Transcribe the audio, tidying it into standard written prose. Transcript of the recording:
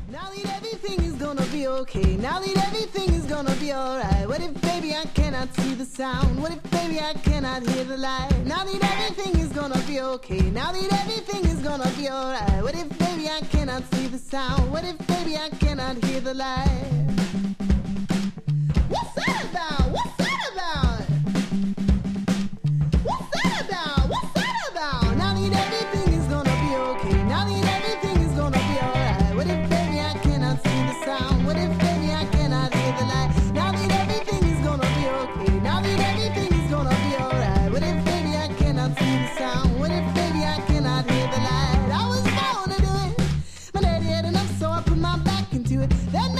Now that everything is gonna be okay. Now that everything is gonna be alright. What if, baby, I cannot see the sound? What if, baby, I cannot hear the light? Now that everything is gonna be okay. Now that everything is gonna be alright. What if, baby, I cannot see the sound? What if, baby, I cannot hear the light? What's that about? What's that about? What's that about? What's that about? Now that everything is gonna be okay. Now that everything is gonna be alright. What if, baby, I cannot see the sound? What if, baby, I cannot hear the light? Now that everything is gonna be okay. Now that everything is gonna be alright. What if, baby, I cannot see the sound? What if, baby, I cannot hear the light? I was born to do it. My daddy had enough, so I put my back into it. Then